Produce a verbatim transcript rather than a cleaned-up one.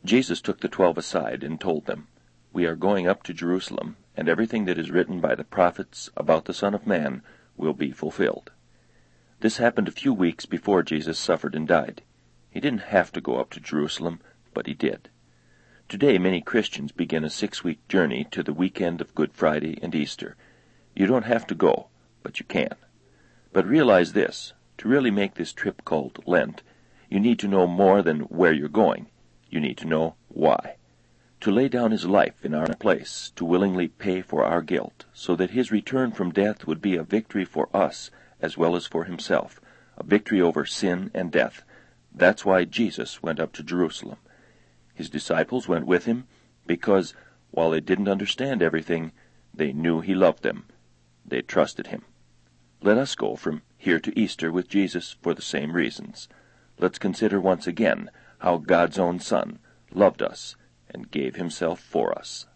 Jesus took the twelve aside and told them, "We are going up to Jerusalem, and everything that is written by the prophets about the Son of Man will be fulfilled." This happened a few weeks before Jesus suffered and died. He didn't have to go up to Jerusalem, but he did. Today, many Christians begin a six-week journey to the weekend of Good Friday and Easter. You don't have to go, but you can. But realize this, to really make this trip called Lent, you need to know more than where you're going. You need to know why. To lay down his life in our place, to willingly pay for our guilt, so that his return from death would be a victory for us as well as for himself, a victory over sin and death. That's why Jesus went up to Jerusalem. His disciples went with him because, while they didn't understand everything, they knew he loved them. They trusted him. Let us go from here to Easter with Jesus for the same reasons. Let's consider once again how God's own Son loved us and gave himself for us.